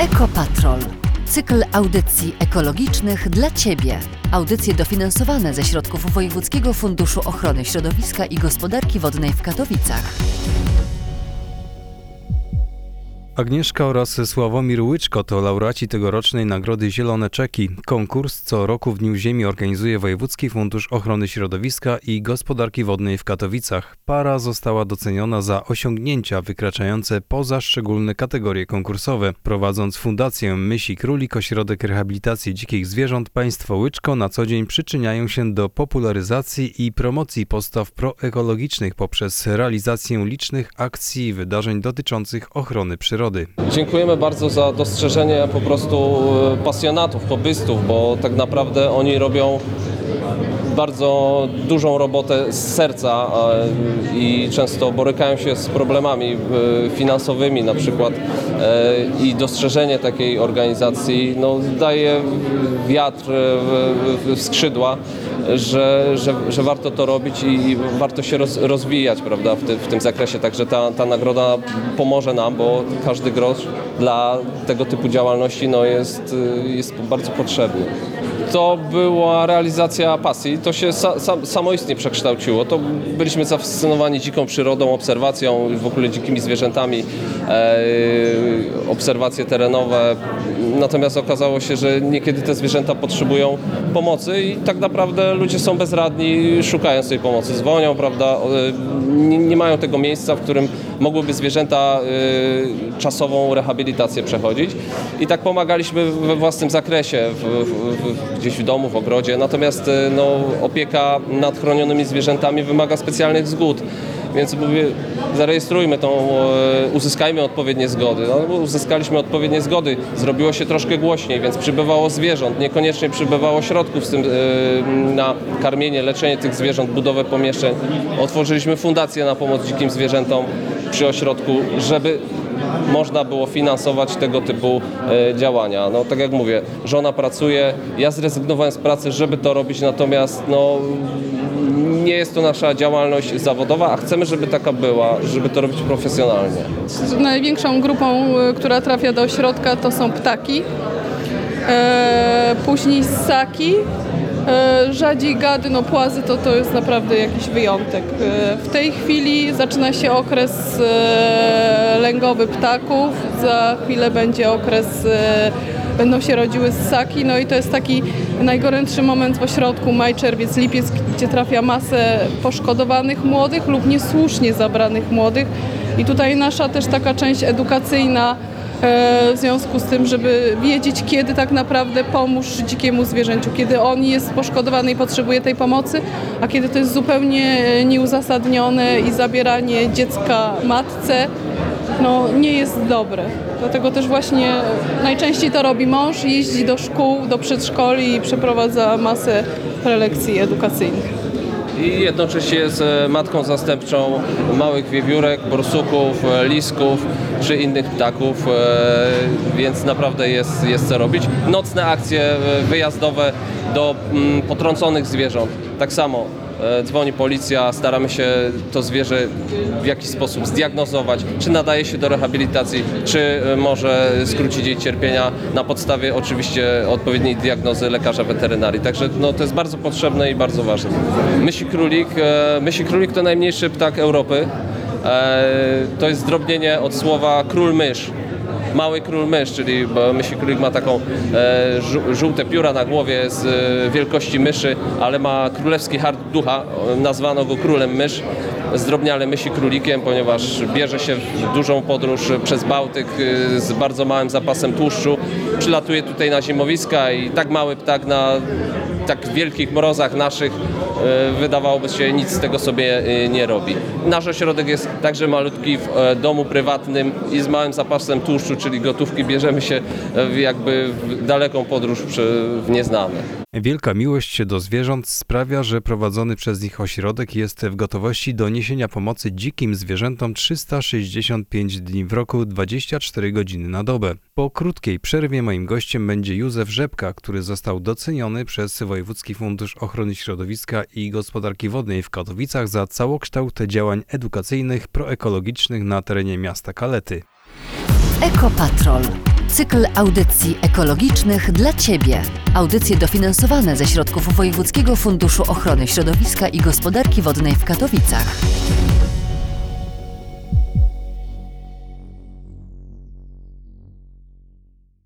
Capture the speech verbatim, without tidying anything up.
Ekopatrol. Cykl audycji ekologicznych dla Ciebie. Audycje dofinansowane ze środków Wojewódzkiego Funduszu Ochrony Środowiska i Gospodarki Wodnej w Katowicach. Agnieszka oraz Sławomir Łyczko to laureaci tegorocznej Nagrody Zielone Czeki. Konkurs co roku w Dniu Ziemi organizuje Wojewódzki Fundusz Ochrony Środowiska i Gospodarki Wodnej w Katowicach. Para została doceniona za osiągnięcia wykraczające poza szczególne kategorie konkursowe. Prowadząc Fundację Mysi Królik, Ośrodek Rehabilitacji Dzikich Zwierząt, państwo Łyczko na co dzień przyczyniają się do popularyzacji i promocji postaw proekologicznych poprzez realizację licznych akcji i wydarzeń dotyczących ochrony przyrody. Dziękujemy bardzo za dostrzeżenie po prostu pasjonatów, hobbystów, bo tak naprawdę oni robią bardzo dużą robotę z serca i często borykają się z problemami finansowymi na przykład i dostrzeżenie takiej organizacji no, daje wiatr w skrzydła, że, że, że warto to robić i warto się roz, rozwijać, prawda, w, ty, w tym zakresie. Także ta, ta nagroda pomoże nam, bo każdy grosz dla tego typu działalności no, jest, jest bardzo potrzebny. To była realizacja pasji, to się sa, sa, samoistnie przekształciło. To byliśmy zafascynowani dziką przyrodą, obserwacją, w ogóle dzikimi zwierzętami, e, obserwacje terenowe. Natomiast okazało się, że niekiedy te zwierzęta potrzebują pomocy i tak naprawdę ludzie są bezradni, szukając tej pomocy. Dzwonią, prawda, nie, nie mają tego miejsca, w którym mogłyby zwierzęta y, czasową rehabilitację przechodzić. I tak pomagaliśmy we własnym zakresie, w, w, gdzieś w domu, w ogrodzie. Natomiast y, no, opieka nad chronionymi zwierzętami wymaga specjalnych zgód. Więc mówię, zarejestrujmy tą, uzyskajmy odpowiednie zgody. No, uzyskaliśmy odpowiednie zgody, zrobiło się troszkę głośniej, więc przybywało zwierząt, niekoniecznie przybywało środków z tym, na karmienie, leczenie tych zwierząt, budowę pomieszczeń. Otworzyliśmy fundację na pomoc dzikim zwierzętom przy ośrodku, żeby można było finansować tego typu e, działania. No tak jak mówię, żona pracuje, ja zrezygnowałem z pracy, żeby to robić, natomiast no, nie jest to nasza działalność zawodowa, a chcemy, żeby taka była, żeby to robić profesjonalnie. Największą grupą, która trafia do ośrodka, to są ptaki, e, później ssaki, e, rzadziej gady, no płazy to, to jest naprawdę jakiś wyjątek. E, w tej chwili zaczyna się okres e, lęgowy ptaków, za chwilę będzie okres e, będą się rodziły ssaki, no i to jest taki najgorętszy moment w ośrodku, maj, czerwiec, lipiec, gdzie trafia masę poszkodowanych młodych lub niesłusznie zabranych młodych. I tutaj nasza też taka część edukacyjna e, w związku z tym, żeby wiedzieć, kiedy tak naprawdę pomóż dzikiemu zwierzęciu, kiedy on jest poszkodowany i potrzebuje tej pomocy, a kiedy to jest zupełnie nieuzasadnione i zabieranie dziecka matce, no nie jest dobre. Dlatego też właśnie najczęściej to robi mąż, jeździ do szkół, do przedszkoli i przeprowadza masę prelekcji edukacyjnych. I jednocześnie jest matką zastępczą małych wiewiórek, borsuków, lisków czy innych ptaków, więc naprawdę jest, jest co robić. Nocne akcje wyjazdowe do potrąconych zwierząt. Tak samo dzwoni policja, staramy się to zwierzę w jakiś sposób zdiagnozować, czy nadaje się do rehabilitacji, czy może skrócić jej cierpienia na podstawie oczywiście odpowiedniej diagnozy lekarza weterynarii. Także no, to jest bardzo potrzebne i bardzo ważne. Mysi królik, mysi królik to najmniejszy ptak Europy. To jest zdrobnienie od słowa król mysz. Mały król mysz, czyli mysi królik ma taką e, żółte pióra na głowie z e, wielkości myszy, ale ma królewski hart ducha, nazwano go królem mysz, zdrobniale mysi królikiem, ponieważ bierze się w dużą podróż przez Bałtyk e, z bardzo małym zapasem tłuszczu, przylatuje tutaj na zimowiska i tak mały ptak na tak wielkich mrozach naszych wydawałoby się nic z tego sobie nie robi. Nasz ośrodek jest także malutki w domu prywatnym i z małym zapasem tłuszczu, czyli gotówki bierzemy się w jakby w daleką podróż w nieznane. Wielka miłość do zwierząt sprawia, że prowadzony przez nich ośrodek jest w gotowości do niesienia pomocy dzikim zwierzętom trzysta sześćdziesiąt pięć dni w roku, dwadzieścia cztery godziny na dobę. Po krótkiej przerwie moim gościem będzie Józef Rzepka, który został doceniony przez Wojewódzki Fundusz Ochrony Środowiska i Gospodarki Wodnej w Katowicach za całokształt działań edukacyjnych proekologicznych na terenie miasta Kalety. Ekopatrol. Cykl audycji ekologicznych dla Ciebie. Audycje dofinansowane ze środków Wojewódzkiego Funduszu Ochrony Środowiska i Gospodarki Wodnej w Katowicach.